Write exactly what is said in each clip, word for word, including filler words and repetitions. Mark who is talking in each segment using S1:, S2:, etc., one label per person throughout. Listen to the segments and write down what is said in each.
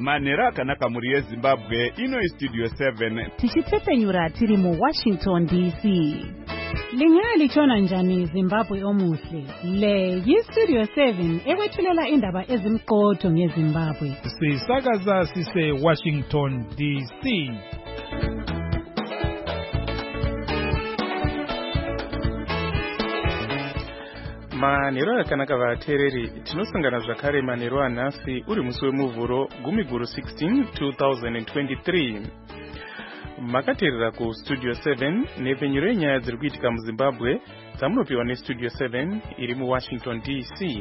S1: Manera akanaka muri yeZimbabwe ino iStudio seven.
S2: Tichitepenyura tiri mu Washington D C. Lingali chona njani Zimbabwe omuhle. Le yiStudio seven ewethulela indaba ezimqotho ngeZimbabwe.
S3: Sisakaza sise Washington D C.
S4: Manero akanaka vatereri tinosangana zvakare manero anhasi uri musi wemuvhuro gumiguru sixteen twenty twenty-three. Makateerera ku Studio seven nepenyero yenyaya dziri kuitika muZimbabwe dzamunopiwa neStudio seven iri mu Washington D C.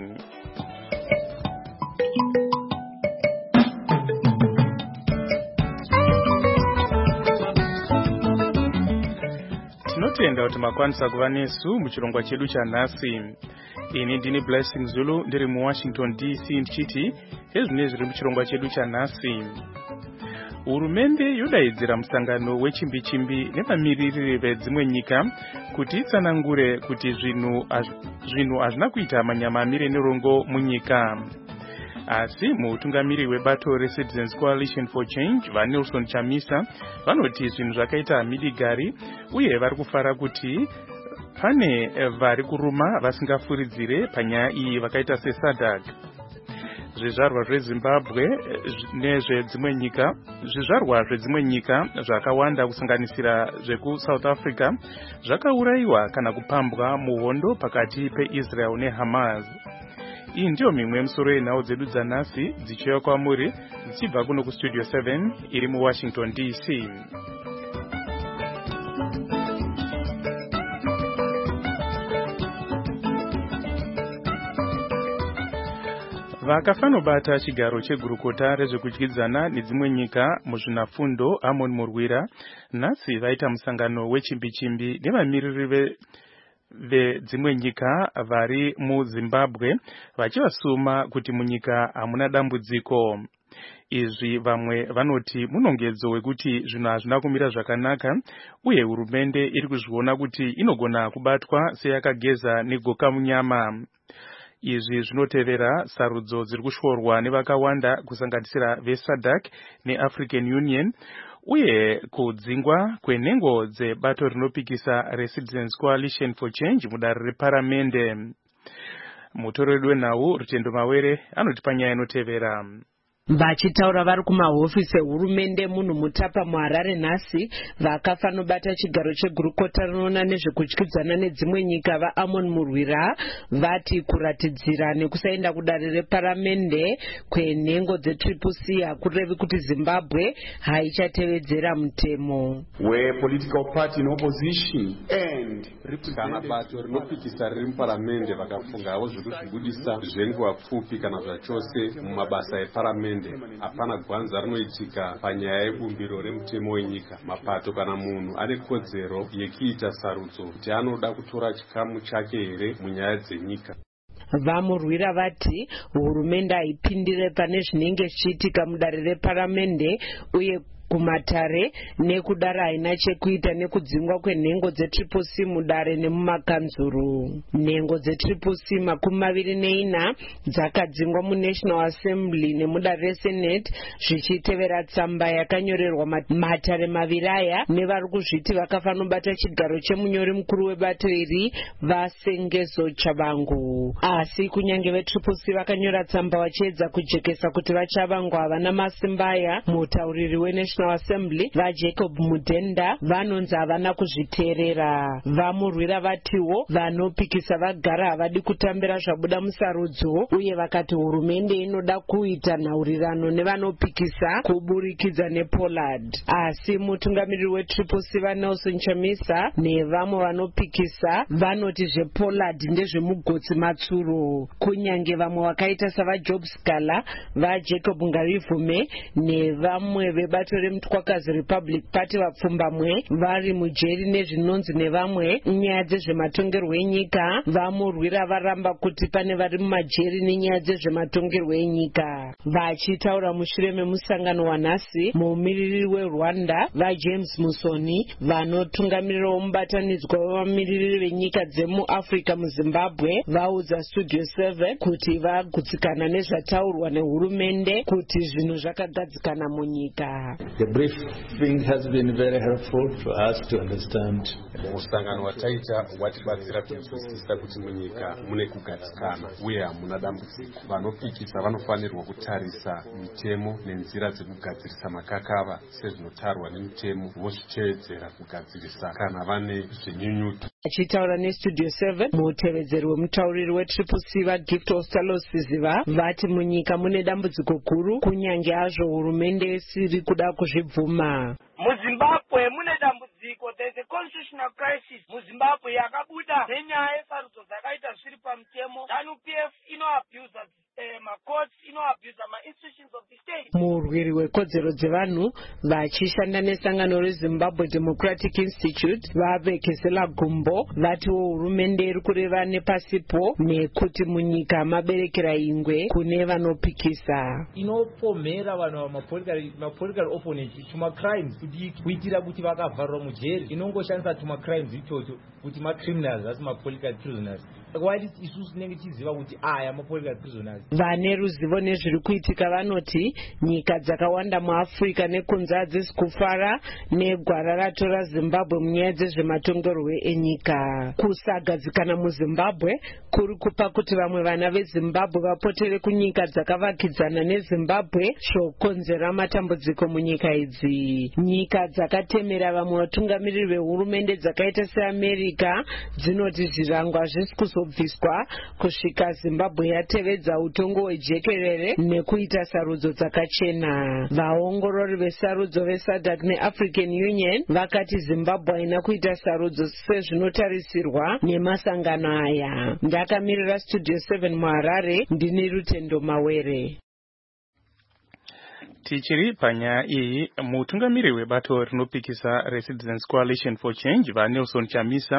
S4: Tinotenda kuti makwanisa kuva nesu muchirongwa chedu chanhasi. Ini ndini Blessing Zulu ndiri mu Washington D C ndichiti hezvine zviri muchirongwa chedu chanhasi. Hurumende yodaidzira musangano wechimbi-chimbi nevamiririri vedzimwe nyika kuti itsanangure kuti zvinhu zvinhu hazvina kuita manyamamire nerongo munyika. Asi mutungamiri webato reCitizens Coalition for Change vaNelson Chamisa vanoti zvinhu zvakaita midigari uye vari kufara kuti pane vari kuruma vasingafuridzire panyaya iyi vakaita seSADC. Zvizvarwa zveZimbabwe nezvedzimwe nyika zvizvarwa zvedzimwe nyika zvakawanda kusanganisira zvekuSouth Africa zvakaurayiwa kana kupambwa muhondo pakati peIsrael neHamas. Iyi ndiyo mimwe yemisoro yenhau dzedu dzanhasi dzichiuya kwamuri dzichibva kuno kuStudio seven iri mu Washington D C. Vakafanobata chigaro chegurukota rezvekudyidzana nedzimwe nyika muzvinafundo Amon Murwira nhasi vaita musangano wechimbi-chimbi nevamiririri vedzimwe nyika vari muZimbabwe vachivasuma kuti munyika hamuna dambudziko. Izvi vamwe vanoti munongedzo wekuti zvinhu hazvina kumira zvakanaka uye hurumende iri kuzviona kuti inogona kubatwa seyakageza negoka munyama. Izvi zvinotevera sarudzo dziri kushorwa nevakawanda kusanganisira veSADC neAfrican Union uye kudzingwa kwenhengo dzebato rinopikisa reCitizens Coalition for Change mudare reparamende. Mutoreri wenhau Rutendo Mawere anoti panyaya inotevera.
S5: Vachitaura vari kumahofisi ehurumende munhu mutapa muHarare nhasi vakafanobata chigaro chegurukota rinoona nezvekudyidzana nedzimwe nyika vaAmon Murwira vati kuratidzira nekusaenda kudare reparamende kwenhengo dzetriple C hakurevi kuti Zimbabwe haichatevedzera mutemo.
S6: Where political party in opposition and kana bato rinopikisa riri muparamende vakafungawo zvekuzvibudisa zvenguva pfupi kana zvachose mumabasa eparamende. Hapana gwanza rinoitika panyaya yebumbiro remutemo wenyika. Mapato kana munhu ane kodzero yekuita sarudzo kuti anoda kutora chikamu chake here munyaya dzenyika.
S5: Vamurwira vati hurumende haipindire pane zvinenge zvichiitika mudare reparamende uye kumatare nekudara haina chekuita nekudzingwa kwenhengo dzetriple C mudare nemumakanzuru. Nhengo dzetriple C makumi maviri neina dzakadzingwa muNational Assembly nemudare reSenate zvichitevera tsamba yakanyorerwa matare maviri aya nevari kuzviti vakafanobata chigaro chemunyori mukuru webato iri vaSengezo Chabangu. Asi kunyange vetriple C vakanyora tsamba vachiedza kujekesa kuti vaChabangu havana masimba aya, mutauriri weNational Assembly vaJacob Mudenda vanonzi havana kuzviteerera. Vamurwira vatiwo vanopikisa vagara havadi kutambira zvabuda musarudzo uye vakati hurumende inoda kuita nhaurirano nevanopikisa kuburikidza nePollard. Asi mutungamiriri wetriple C vaNelson Chamisa nevamwe vanopikisa vanoti zvePollard ndezvemugotsi matsuro. Kunyange vamwe vakaita savaJob Scala vaJacob Ngarivume nevamwe vebato remutwakazi Republic Party vapfumbamwe vari mujeri nezvinonzi nevamwe nyaya dzezvematongerwo enyika vamurwira varamba kuti pane vari mumajeri nenyaya dzezvematongerwo enyika. Vachitaura mushure memusangano wanhasi, mumiririri weRwanda vaJames Musoni vanotungamirirawo mubatanidzwa wevamiririri venyika dzemuAfrica muZimbabwe vaudza Studio seven kuti vagutsikana nezvataurwa nehurumende kuti zvinhu zvakagadzikana munyika.
S7: The briefing has been very helpful for us to understand.
S6: Musangano wataita watibatsira kunzwisisa kuti munyika mune kugadzikana uye hamuna dambudziko. Vanopikisa vanofanirwa kutarisa mitemo nenzira dzekugadzirisa makakava sezvinotarwa nemitemo vozviteedzera kugadzirisa kana vane zvinyunyuto.
S5: Achitaura neStudio seven, mutevedzeri wemutauriri weTriple C vaGift Ostalosiziva vati munyika mune dambudziko guru kunyange azvo hurumende isiri kuda kuzvibvuma.
S8: MuZimbabwe mune dambudziko, there is a constitutional crisis. MuZimbabwe yakabuda nenyaya yesarudzo dzakaita zviri pamutemo. ZANU P F inoabuse uh, macourts, inoabuse ma-institutions of the state.
S5: Murwiri wekodzero dzevanhu vachishanda nesangano reZimbabwe Democratic Institute vavekesela gumbo vatiwo hurumende iri kureva nepasipo nekuti munyika maberekera ingwe kune vanopikisa.
S9: Inopomera vanhu vamapolitical opponents tuma crimes kuitira kuti vakavharwa mujeri, inongoshandisa tuma crimes ichocho kuti macriminals asi mapolitical prisoners. Why isusu tinenge tichiziva kuti aya mapolitical prisoners.
S5: Vane ruzivo nezviri kuitika vanoti nyika dzakawanda muAfrica nekunze hadzisi kufara negwara ratora Zimbabwe munyaya dzezvematongerwo enyika. Kusagadzikana muZimbabwe kuri kupa kuti vamwe vana veZimbabwe vapotere kunyika dzakavakidzana neZimbabwe zvokonzera matambudziko munyika idzi. Nyika dzakatemera vamwe vatungamiriri vehurumende dzakaita seAmerica dzinoti zvirangwa zvisi kuzobviswa kusvika Zimbabwe yatevedza utongo hwejekerere nekuita sarudzo dzakachena. Vaongorori vesarudzo veSADC neAfrican Union vakati Zimbabwe haina kuita sarudzo sezvinotarisirwa nemasangano aya. Ndakamirira Studio seven muHarare, ndini Rutendo Mawere.
S4: Tichiri panyaya iyi, mutungamiriri webato rinopikisa reCitizens Coalition for Change vaNelson Chamisa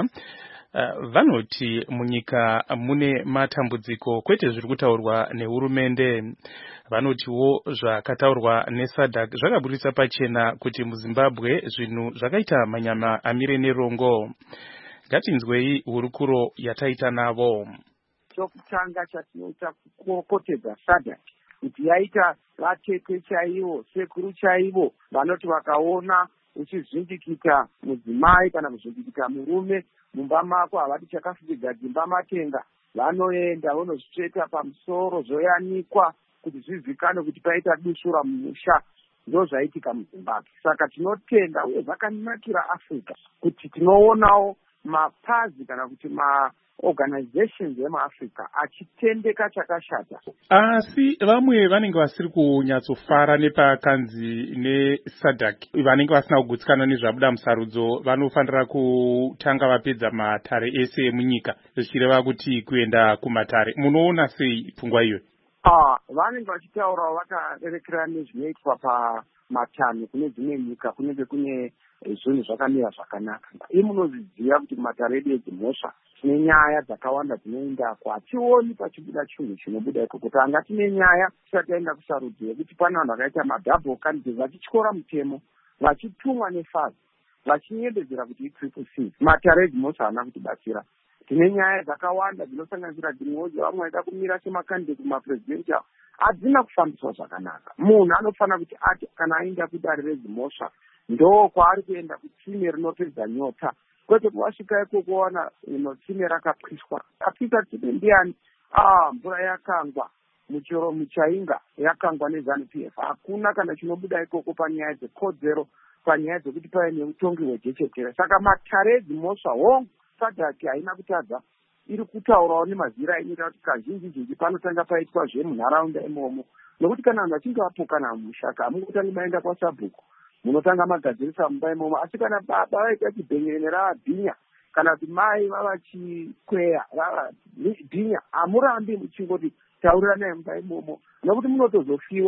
S4: Uh, vanoti munyika mune matambudziko kwete zviri kutaurwa nehurumende. Vanotiwo zvakataurwa neSADC zvakaburitsa pachena kuti muZimbabwe zvinhu zvakaita manyama amire nerongo. Ngatinzwei hurukuro yataita navo.
S10: Chokutanga chatinoita kukokotedza SADC kuti yaita vatete chaivo, sekuru chaivo vanoti vakaona uchizvindikita mudzimai kana kuzvindikita murume mumba mako havati chakafukidza dzimba matenga, vanoenda vonozvitsveta pamusoro zvoyanikwa kuti zvizikanwe kuti paita dusura mumusha. Ndo zvaitika muZimbabwe. Saka tinotenda uye zvakanakira Africa kuti tinoonawo mapazi kana kuti ma organizations emuAfrica achitendeka chakashata.
S4: Asi vamwe vanenge vasiri kunyatsofara nepakanzi neSADC, vanenge vasina kugutsikana nezvabuda musarudzo vanofanira kutanga vapedza matare ese emunyika, zvichireva kuti kuenda kumatare. Munoona sei pfungwa iyo?
S10: Ah, vanenge vachitaurawo vakarerekera nezvinoitwa pamatano kune dzimwe nyika kunenge kune zvinhu zvakamira zvakanaka. Imi munozviziva kuti matare edu edzimhosva tine nyaya dzakawanda dzinoendako, hationi pachibuda chinhu chinobuda ikoko. Tanga tine nyaya tisati taenda kusarudzo yekuti pane vanhu vakaita madouble candidates vachityora mutemo vachitumwa nefazi vachinyembedzera kuti iTriple C. Matare edzimhosva haana kutibatsira. Tine nyaya dzakawanda dzinosanganisira dzimwewo vamwe vaida kumira semakandidate kumapresidential hadzina kufambiswa zvakanaka. Munhu anofanira kuti ati kana aenda kudare redzimhosva ndo kwaari kuenda kutsime rinopedza nyota, kwete kuwasvika ikoko wana ino tsime rakapiswa. Apisa tsime ndiani? Ah, mvura yakangwa muchero muchainga yakangwa neZANU P F. Hakuna kana chinobuda ikoko panyaya dzekodzero, panyaya dzekuti pave neutongi hwejechetere. Saka matare edzimhosva hongu SADC haina kutadza, iri kutaurawo nemazira inoita kuti kazhinji zhinji panotanga paitwa zvemunharaunda imomo. Nokuti kana vanhu vachinge vapokana mushaka hamungotangi maenda kwaSabhuku munotanga magadzirisa mumba imomo, asi kana baba vaita chibhenyerene ravabhinya kana kuti mai vavachikweya vavabhinya hamurambi muchingoti tauriranai mumba imomo, nokuti munotozofiwa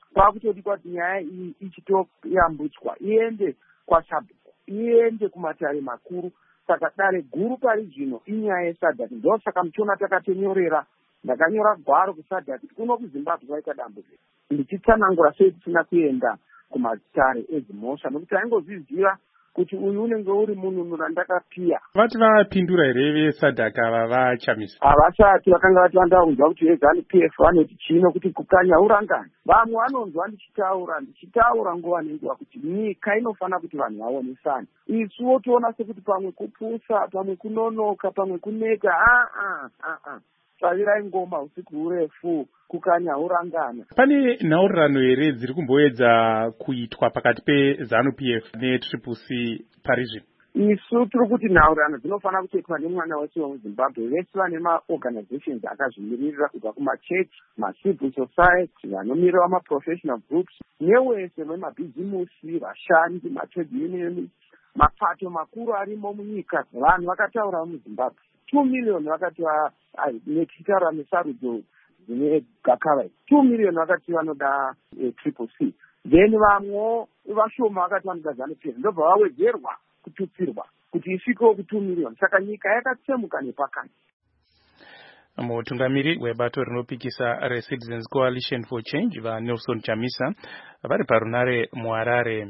S10: kwakutoti kwati nyaya iyi ichitoyambutswa iende kwaSabhuku, iende kumatare makuru. Saka dare guru pari zvino inyaya yeSadhaki. Ndosaka muchiona takatonyorera, ndakanyora gwaro kuSadhaki kuti kuno kuZimbabwe kwaita dambudziko, ndichitsanangura sei tisina kuenda kumatare ezimhosva, nokuti aingozviziva kuti uyu unenge uri mununura ndakapiya.
S4: Vati vapindura here veSadhaki ava vaChamisa?
S10: Havasati, vakanga vati vanda kunzwa kuti veZanu P F vanoti chino kuti kukanya urangani. Vamwe vanonzwa ndichitaura ndichitaura nguva nenguva kuti nyika inofana kuti vanhu vaonesane. Isuwo toona sekuti pamwe kupusa, pamwe kunonoka, pamwe kuneka. Ah ah ah ah. Tsavirai ngoma usiku urefu, kukanya urangana.
S4: Pane nhaurirano here dziri kumboedza kuitwa pakati peZanu P F neTriple C pari zvino?
S10: Isu tiri kuti nhaurirano dzinofana kuitwa nemwana wese wemuZimbabwe, vese vane maorganizations akazvimiririra kubva kumachechi, macivil society, vanomirira maprofessional groups, newese vemabhizimusi, vashandi, matrade unions, mapato makuru arimo munyika. Vanhu vakataura muZimbabwe two million vakati nechitaura nesarudzo dzine gakava two million vakati vanoda Triple C, then vamwe vashoma vakati vanoda Zanu P F, ndobva vawedzerwa kututsirwa kuti isvikewo ku two million. Saka nyika yakatsemuka nepakati.
S4: Mutungamiri webato rinopikisa reCitizens Coalition for Change vaNelson Chamisa vari parunare muHarare.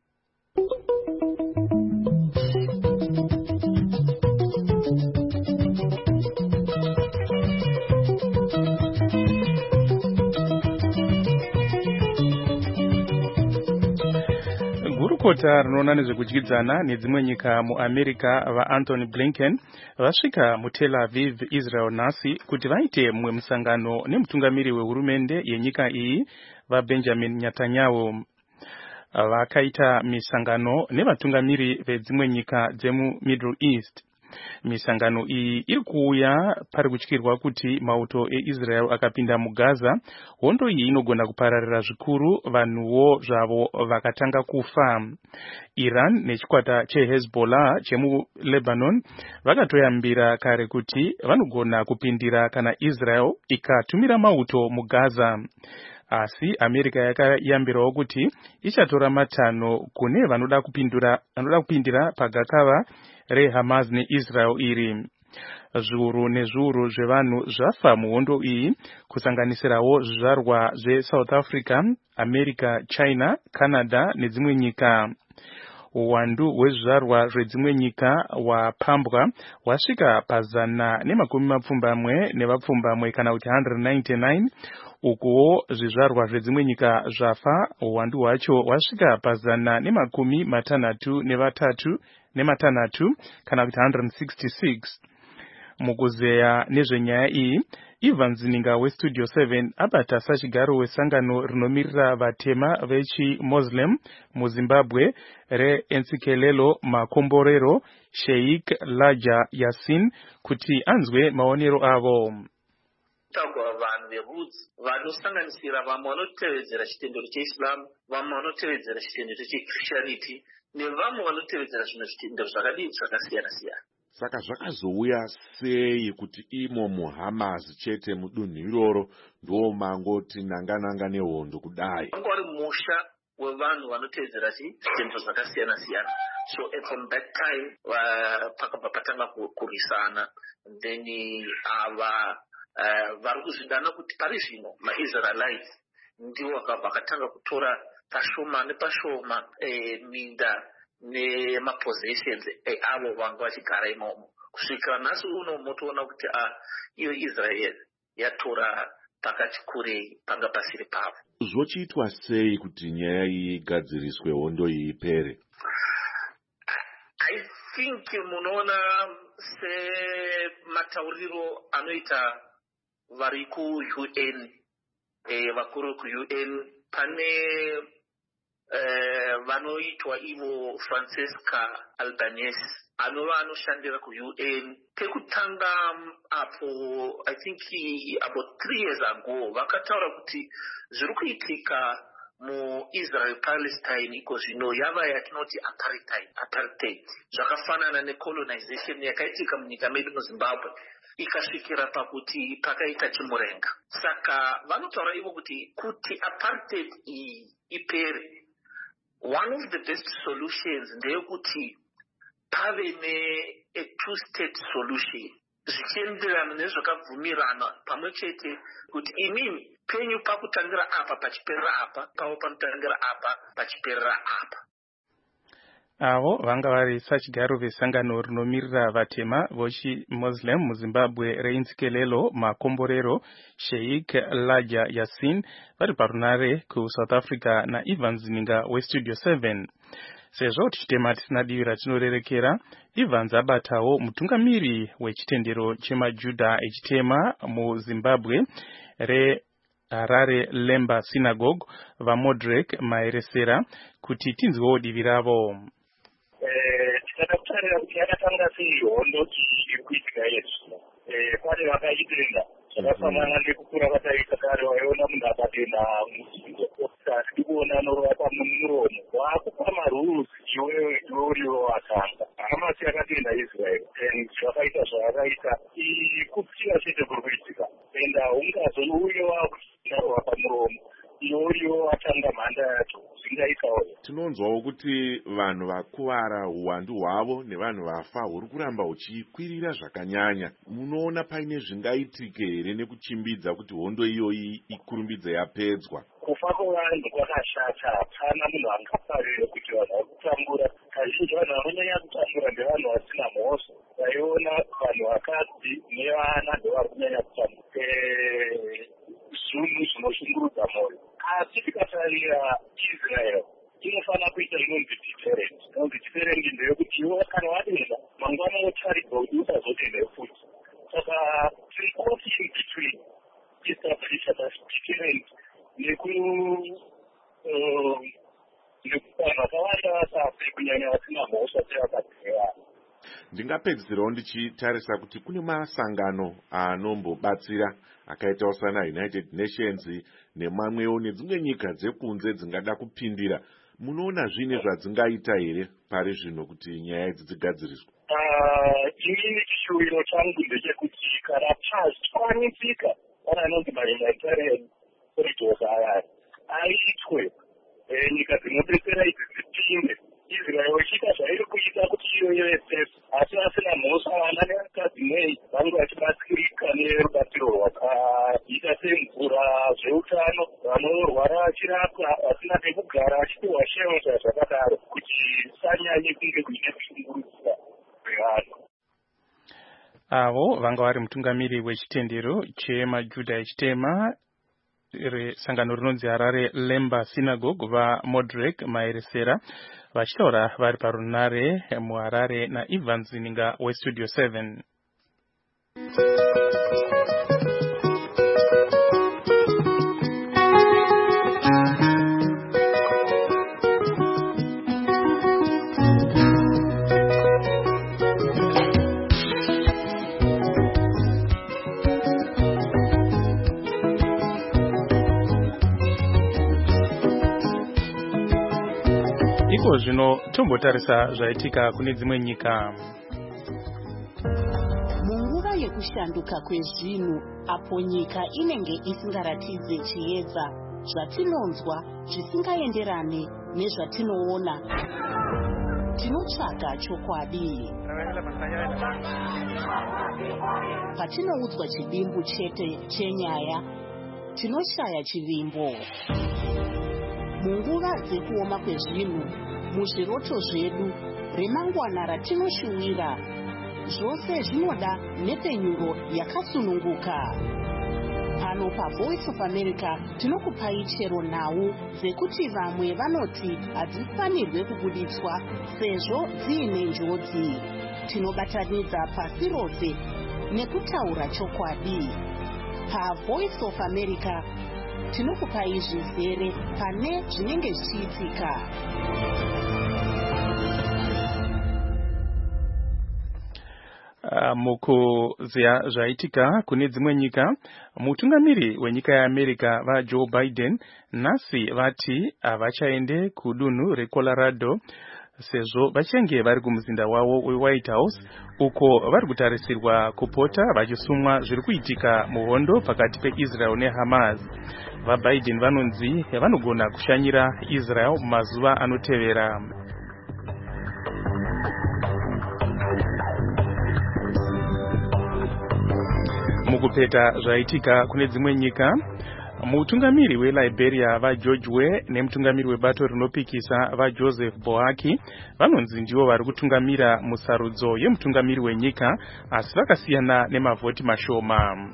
S4: Gurukota rinoona nezvekudyidzana nedzimwe nyika muAmerica vaAnthony Blinken vasvika muTel Aviv, Israel nhasi kuti vaite mumwe musangano nemutungamiri wehurumende yenyika iyi vaBenjamin Netanyahu. Vakaita misangano nevatungamiri vedzimwe nyika dzemuMiddle East. Misangano iyi iri kuuya pari kutyirwa kuti mauto eIsrael akapinda muGaza, hondo iyi inogona kupararira zvikuru, vanhuwo zvavo vakatanga kufa. Iran nechikwata cheHezbollah chemuLebanon vakatoyambira kare kuti vanogona kupindira kana Israel ikatumira mauto muGaza. Asi America yakayambirawo kuti ichatora matanho kune vanoda kupindura vanoda kupindira pagakava reHamas neIsrael iri. Zviuru nezviuru zvevanhu zvafa muhondo iyi, kusanganisirawo zvizvarwa zveSouth Africa, America, China, Canada nedzimwe nyika. Uwandu hwezvizvarwa zvedzimwe nyika hwapambwa hwasvika pazana nemakumi mapfumbamwe nevapfumbamwe kana kuti one hundred ninety-nine, ukuwo zvizvarwa zvedzimwe nyika zvafa uwandu hwacho hwasvika pazana nemakumi matanhatu nevatatu nematanhatu kana kuti one hundred sixty-six. Mukuzeya nezvenyaya iyi, Ivan Zininga weStudio seven abata sachigaro wesangano rinomirira vatema vechi-Muslim muZimbabwe reNtsikelelo Makomborero Sheikh Laja Yassin kuti anzwe maonero avo.
S11: Tagwa vanhu verudzi vanosanganisira vamwe vanotevedzera chitendero cheIslam, vamwe vanotevedzera chitendero cheChristianity nevamwe vanotevedzera zvimwe zvitendero zvakadii zvakasiyana siyana.
S12: Saka zvakazouya sei kuti imo muHamas chete mudunhu iroro ndo mangoti nangananga nehondo kudai?
S11: Ngori musha wevanhu vanotevedzera zvitendero zvakasiyana siyana. So from that time pakabva patanga kurwisana, then ava vari kuzvidana kuti pari zvino maIsraelites ndiwo vakatanga kutora pashoma nepashoma minda nemapossessions avo vanga vachigara imomo. Kusvikira nhasi uno motoona kuti iyo Israel yatora pakati kurei panga pasiri pavo.
S12: Zvochiitwa sei kuti nyaya iyi igadziriswe, hondo iyi ipere?
S11: I think munoona sematauriro anoita vari kuU N, vakuru kuU N, pane vanoitwa ivo Francesca Albanese anova anoshandira kuU N. Pekutanga apo, I think about three years ago, vakataura kuti zviri kuitika muIsrael Palestine iko zvino yava yatinoti apartheid apartheid zvakafanana necolonization yakaitika munyika medu muZimbabwe. ikasvikira pakuti pakaita chimurenga. Saka vanotaura ivo kuti kuti apartheid iyi ipere, one of the best solutions ndeyekuti pave ne a two-state solution zvichienderana nezvakabvumirana pamwe chete kuti imini penyu pakutangira apa pachiperera apa, pavo panotangira apa pachiperera apa.
S4: Avo vanga vari sachigaro vesangano rinomirira vatema vochi Muslim muZimbabwe reinzikelelo makomborero Sheikh Laja Yassin vari parunare kuSouth Africa naEvans Ninga weStudio seven. Sezvo tichitema tisina divi ratinorerekera, Evans abatawo mutungamiri wechitendero chemaJudha echitema muZimbabwe re Harare Lemba Synagogue vaModrek Maeresera kuti tinzwewo divi ravo.
S13: Tikada kutarira kuti yakatanga sei hondo iri kuitika yesu. Pane vakaitenga zvakafanana nekukura kwataita kare, waiona munhu akapinda muzindo tiri kuona norova pamuromo waakupa marules iwewe ndiworiwo watanga. Hamasi yakatenda Israel and zvakaita zvakaita kutsiva chete kuri kuitika and ungazouye waakutinarova pamuromo iworiwo watanga mhanda yacho zvingaitawo.
S12: Tinonzwawo kuti vanhu vakuvara uwandu hwavo nevanhu vafa huri kuramba huchikwirira zvakanyanya. Munoona paine zvingaitike here nekuchimbidza kuti hondo iyoyi ikurumbidze yapedzwa?
S13: Kufa kwevanhu kwakashata, hapana munhu angafarire kuti vanhu vari kutambura. Kazhinji vanhu vanonyanya kutambura ndevanhu vasina mhosva. Vaiona vanhu vakadzi nevana ndovari kunyanya kutambura. Zvinhu zvinoshungurudza mwoyo. Asi tikatarira Israel inofanira kuita inonzi deterrent. Inonzi deterrent ndeyekuti iwe kana wadenda mangwana wotaridza kuti usazodenda futi. Saka tiri caught in between establish as deterrent neku vanhu vakawanda vasafe kunyanya vasina mhosva sevakadzeya.
S12: Ndingapedzisirawo ndichitarisa kuti kune masangano anombobatsira akaita sana United Nations nemamwewo nedzimwe nyika dzekunze dzingada kupindira. Munoona zvine zvadzingaita here pari zvino kuti nyaya idzi dzigadziriswe?
S13: Inini chishuwiro changu ndechekuti kana pazvikwanisika pana anonzi mahumanitarian corridors aya aitwe, nyika dzinodetsera idzi dzipinde. Israel ichiita zvairi kuita kuti iyo ive safe, asi vasina mhosva vana nevakadzi nei vange vachibatsirika nerubatsiro rwakaita semvura, zveutano, vanorwara vachirapwa, vasina pekugara vachipiwa shelter zvakadaro kuti sanyanye kunge kuine kushungurudzwa kwevanhu.
S4: Avo vanga vari mutungamiri wechitendero chemaJudha echitema sangano rinonzi Harare Lemba Synagogue vaModrek Maeresera vachitaura vari parunare muHarare naEvans Ninga weStudio seven. Iko zvino tombotarisa zvaitika kune dzimwe nyika.
S14: Munguva yekushanduka kwezvinhu apo nyika inenge isingaratidze chiedza, zvatinonzwa zvisingaenderane nezvatinoona, tinotsvaga chokwadi. Patinoudzwa chivimbo chete chenyaya, tinoshaya chivimbo. Munguva dzekuoma kwezvinhu, muzviroto zvedu, remangwana ratinoshuwira, zvose zvinoda nepenyuro yakasununguka. Pano paVoice of America tinokupai chero nhau dzekuti vamwe vanoti hadzifanirwe kubuditswa sezvo dziine njodzi. Tinobatanidza pasi rose nekutaura chokwadi. PaVoice of America tinokupai zvizere pane zvinenge zvichiitika.
S4: Uh, mukuziya zvaitika kune dzimwe nyika, mutungamiri wenyika yeAmerica vaJoe Biden nhasi vati havachaende kudunhu reColorado sezvo vachinge vari kumuzinda wavo weWhite House uko vari kutarisirwa kupota vachisumwa zviri kuitika muhondo pakati peIsrael neHamas. VaBiden vanonzi vanogona kushanyira Israel mumazuva anotevera. Mukupeta zvaitika kune dzimwe nyika, mutungamiri weLiberia vaGeorge Weah nemutungamiri webato rinopikisa vaJoseph Boakai vanonzi ndivo vari kutungamira musarudzo yemutungamiri wenyika, asi vakasiyana nemavhoti mashoma.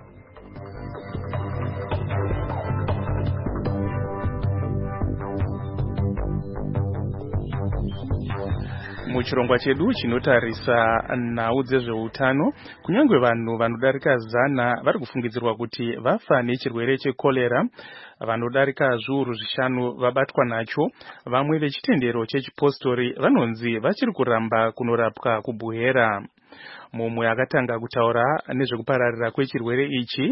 S4: Muchirongwa chedu chinotarisa nhau dzezveutano, kunyange vanhu vanodarika zana vari kufungidzirwa kuti vafa nechirwere chekolera, vanodarika zviuru zvishanu vabatwa nacho, vamwe vechitendero chechipostori vanonzi vachiri kuramba kunorapwa kubuhera. Mumwe akatanga kutaura nezvekupararira kwechirwere ichi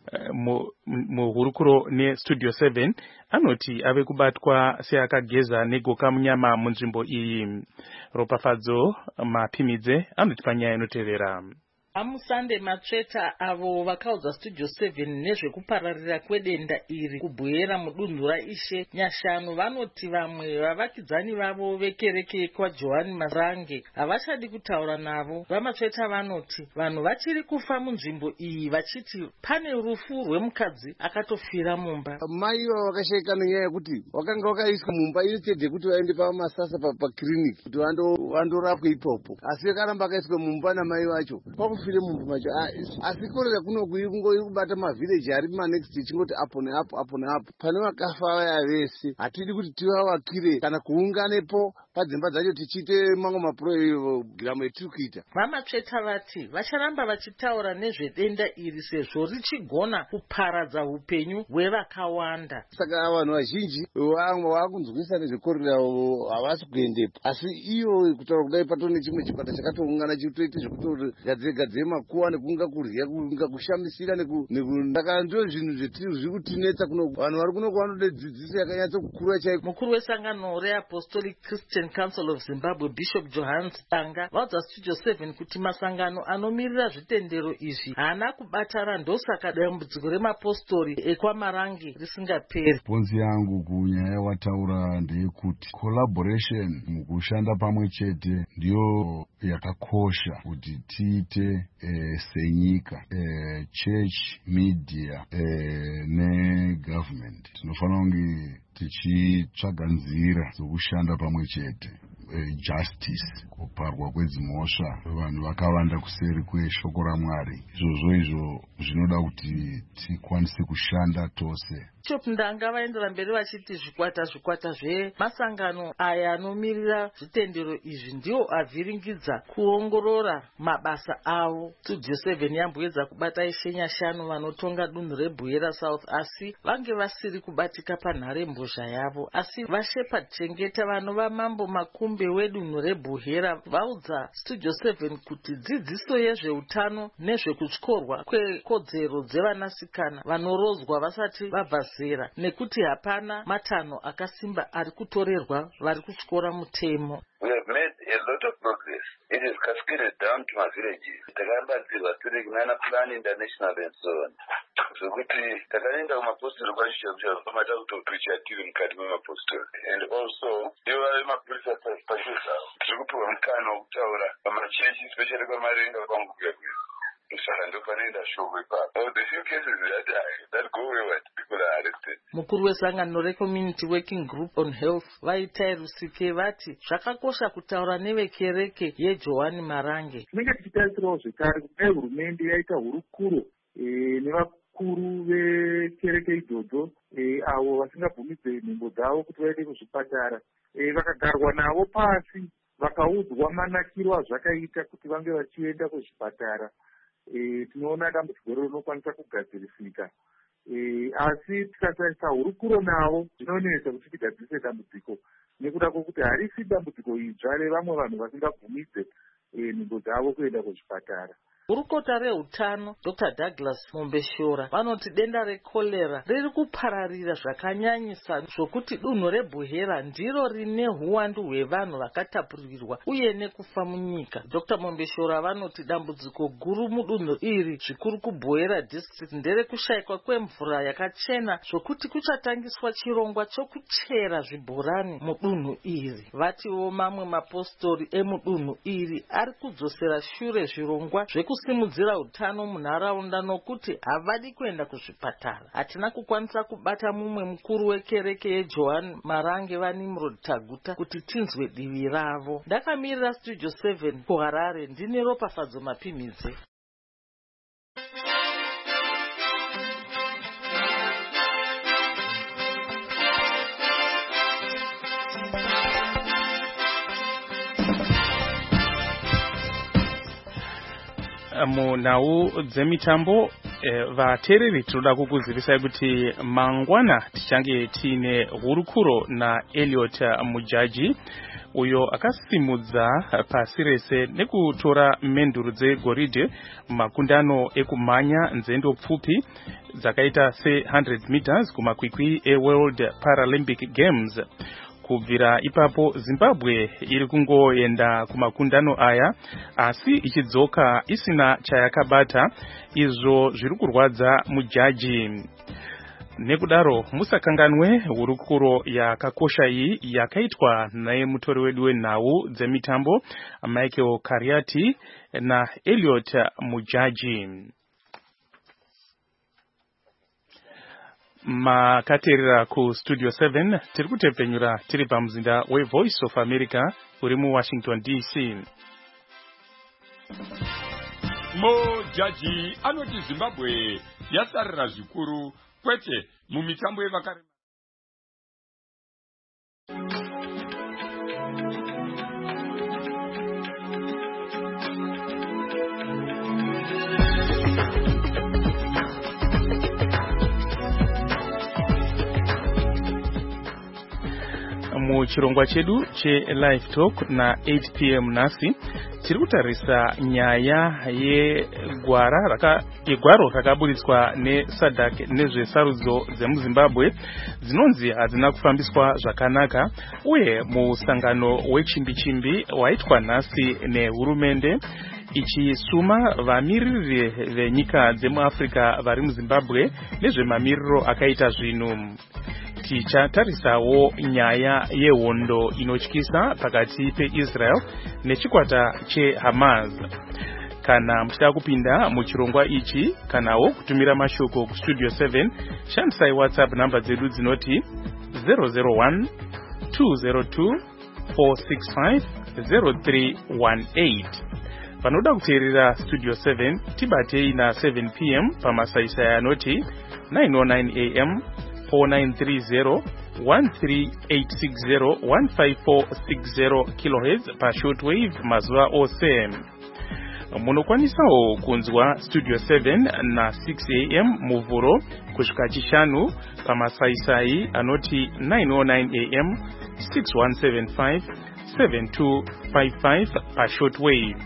S4: muhurukuro neStudio seven anoti ave kubatwa seakageza negoka munyama munzvimbo iyi. Ropafadzo Mapimidze anoti panyaya inotevera.
S15: Amusande Matsveta avo vakaudza Studio seven nezvekupararira kwedenda iri kubhuira mudunhu raIshe Nyashanu vanoti vamwe vavakidzani vavo vekereke kwaJohani Marange havachadi kutaura navo. VaMatsveta vanoti vanhu vachiri kufa munzvimbo iyi vachiti pane rufu rwemukadzi akatofira mumba.
S16: Mai vakasheka nenyaya yekuti wakanga wakaiswa mumba instead kuti vaende pamasasa pakiriniki kuti vandorapwe ipopo, asi akaramba akaiswa mumba namai vacho fire munhu macho. Asi korera kunokuyi kungoiri kubata mavhileji ari manext ichingoti apo neapo apo neapo. Pane vakafa vaya vese hatidi kuti tivavakire kana kuunganepo padzimba dzacho tichiite mamwe mapurogiramu etiri kuita.
S15: VaMatsveta vati vacharamba vachitaura nezvedenda iri sezvo richigona kuparadza upenyu hwevakawanda.
S16: Saka vanhu vazhinji vamwe vakunzwisa nezvekorera havasi kuendepo, asi iyo kutaura kudai patone chimwe chikwata chakatoungana chitoite zvekuti makuwa nekunga kurya kunga kushamisira nekundaka ndio zvinhu zviri kutinetsa kuno. Vanhu vari kuno vanode dzidziso yakanyatsa kukura chaiko.
S15: Mukuru wesangano reApostolic Christian Council of Zimbabwe Bishop Johannes Tanga vaudza Studio seven kuti masangano anomirira zvitendero izvi haana kubatara, ndosaka dambudziko remapostori ekwaMarange risingaperi.
S17: Ponzi yangu kunyaya wataura ndeyekuti collaboration mukushanda pamwe chete ndiyo yakakosha kuti tiite Eh, senyika eh, church, media eh, negovernment tinofanira kunge tichitsvaga nzira dzokushanda pamwe chete. Eh, justice, kuparwa kwedzimhosva vanhu vakawanda kuseri kweshoko raMwari, izvozvo izvo zvinoda kuti tikwanise kushanda tose.
S15: Bishop Ndanga vaendera mberi vachiti zvikwata zvikwata zvemasangano aya anomirira zvitendero izvi ndio avhiringidza kuongorora mabasa avo. Studio seven yambuyedza kubata Ishe Nyashanu vanotonga dunhu reBuhera South, asi vange vasiri kubatika panharembozha yavo. Asi vaShepherd Chengeta vanova mambo makumbe wedunhu reBuhera vaudza Studio seven kuti dzidziso yezveutano nezvekutyorwa kwekodzero dzevanasikana vanorozwa vasati vabva zera, nekuti hapana matanho akasimba ari kutorerwa vari kutyora mutemo.
S18: We have made a lot of progress. It is cascaded down to my villages. Takabatsirwa tiri kunana Plan International and so on. Zvokuti takaenda kumapostori kwazvishavisha pamata kutopreacha tiri mukati memapostori. And also ivo vemapurisa pacho zvavo tiri kupiwa mukana wokutaura pamachechi, especially kwamarenga kwangu kuyakuya.
S15: Mukuru wesangano reCommunity Working Group on Health Vaitai Rusike vati zvakakosha kutaura nevekereke yeJohani Marange.
S19: Tinenge tichitarisirawo zvekare kuti hurumende yaita hurukuro nevakuru vekereke idzodzo avo vasingabvumidze nhengo dzavo kuti vaende kuzvipatara, vakagarwa navo pasi vakaudzwa manakiro azvakaita kuti vange vachienda kuzvipatara. E, tinoona dambudziko rinokwanisa kugadzirisika. E, asi tikasaisa hurukuro navo zvinonetsa kuti tigadzise dambudziko nekuda kwokuti harisi dambudziko idzva revamwe vanhu vasingabvumidze nhengo dzavo kuenda kuzvipatara.
S15: Gurukota reutano Doctor Douglas Mombeshora vanoti denda rekolera riri kupararira zvakanyanyisa zvokuti dunhu reBuhera ndiro rine huwandu hwevanhu vakatapurirwa uye nekufa munyika. Doctor Mombeshora vanoti dambudziko guru mudunhu iri zvikuru kuBuhera district nderekushayikwa kwemvura yakachena zvokuti kuchatangiswa chirongwa chokuchera zvibhorani mudunhu iri. Vatiwo mamwe mapostori emudunhu iri ari kudzosera shure zvirongwa zvekusimudzira utano munharaunda nokuti havadi kuenda kuzvipatara. Hatina kukwanisa kubata mumwe mukuru wekereke yeJohn Marange vaNimrod Taguta kuti tinzwe divi ravo. Ndakamirira Studio seven kuHarare ndine Ropafadzo Mapimidze.
S4: Munhau dzemitambo eh, vateereri tinoda kukuzivisai kuti mangwana tichange tiine hurukuro naEliot Mujaji uyo akasimudza pasi rese nekutora menduru dzegoridhe mumakundano ekumhanya nzendo pfupi dzakaita se one hundred meters kumakwikwi eWorld Paralympic Games. Kubvira ipapo Zimbabwe iri kungoenda kumakundano aya asi ichidzoka isina chayakabata, izvo zviri kurwadza Mujaji. Nekudaro musakanganwe hurukuro yakakosha iyi yakaitwa naye mutori wedu wenhau dzemitambo Michael Kariati naEliot Mujaji. Makateerera ku Studio seven tiri kutepfenyura tiri pamuzinda weVoice of America uri muWashington D C.
S1: Mujaji anoti Zimbabwe yasarira zvikuru kwete mumitambo yevakarema.
S4: Muchirongwa chedu che Live Talk na eight p m nasi tiri kutarisa nyaya yegwara raka yegwaro rakaburitswa neSADC nezvesarudzo dzemuZimbabwe dzinonzi hadzina kufambiswa zvakanaka, uye musangano wechimbi-chimbi waitwa nhasi nehurumende ichisuma vamiriri venyika dzemuAfrica vari muZimbabwe nezvemamiriro akaita zvinhu. Tichatarisawo nyaya yehondo inotyisa pakati peIsrael nechikwata cheHamas. Kana muchida kupinda muchirongwa ichi kanawo kutumira mashoko ku Studio seven, shandisai WhatsApp namba dzedu dzinoti zero zero one two zero two four six five zero three one eight. Vanoda kuteerera Studio seven tibatei na seven p m pamasaisai anoti nine oh nine a m four nine three zero one three eight six zero one five four six zero kilohertz pa shortwave mazuva ose. Munokwanisawo kunzwa Studio seven na six a m muvhuro kusvika chishanu pamasaisai anoti nine oh nine a m six one seven five seven two five five pa shortwave.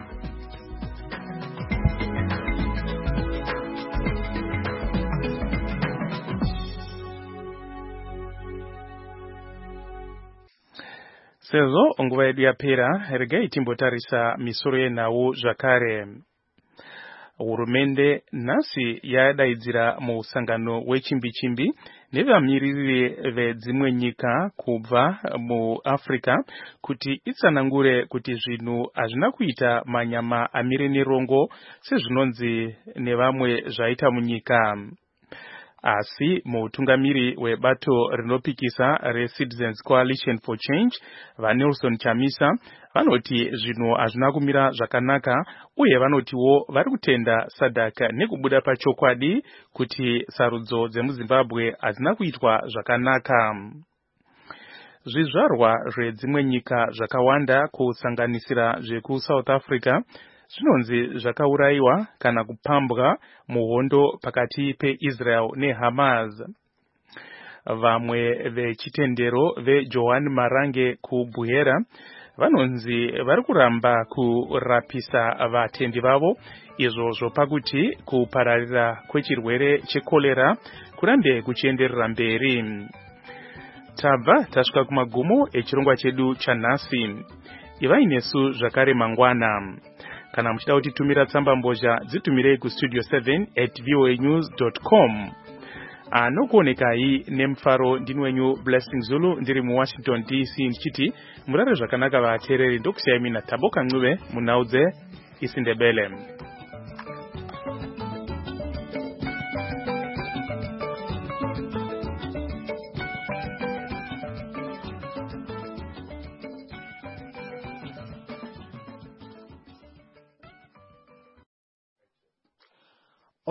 S4: Sezo nguva yedu yapera, regai timbotarisa misoro yenhau zvakare. Hurumende nhasi yadaidzira musangano wechimbi-chimbi nevamiririri vedzimwe nyika kubva muAfrica kuti itsanangure kuti zvinhu hazvina kuita manyama amire nerongo sezvinonzi nevamwe zvaita munyika. Asi mutungamiri webato rinopikisa reCitizens Coalition for Change vaNelson Chamisa vanoti zvinhu hazvina kumira zvakanaka, uye vanotiwo vari kutenda SADC nekubuda pachokwadi kuti sarudzo dzemuZimbabwe hazina kuitwa zvakanaka. Zvizvarwa zvedzimwe nyika zvakawanda kusanganisira zvekuSouth Africa zvinonzi zvakaurayiwa kana kupambwa muhondo pakati peIsrael neHamas. Vamwe vechitendero veJohn Marange kuBuhera vanonzi vari kuramba kurapisa vatendi vavo, izvo zvopa kuti kupararira kwechirwere chekorera kurambe kuchienderera mberi. Tabva tasvika kumagumo echirongwa chedu chanhasi. Ivai nesu zvakare mangwana. Kana muchida kutitumira tsamba mbozha, dzitumirei kustudio seven at voa news dot com. Anokuonekai nemufaro ndini wenyu Blessing Zulu ndiri muWashington D C ndichiti murare zvakanaka vateereri, ndokusiyai mina Taboka Ncube munaudze isindebele.